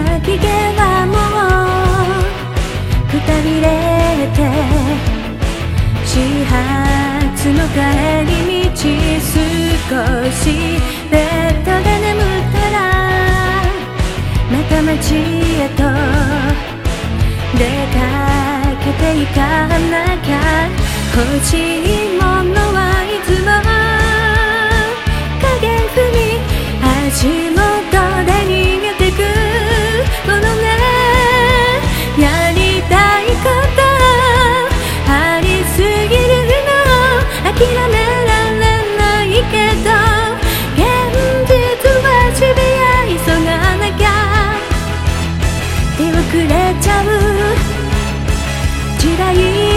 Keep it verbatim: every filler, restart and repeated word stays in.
期限はもうくたびれて、始発の帰り道少しベッドで眠ったら、また街へと出かけて行かなきゃ。欲しいものはいつも影踏み足元で逃げてくものね。やりたいことありすぎるの、諦められないけど、現実はシビア、急がなきゃ手遅れちゃう時代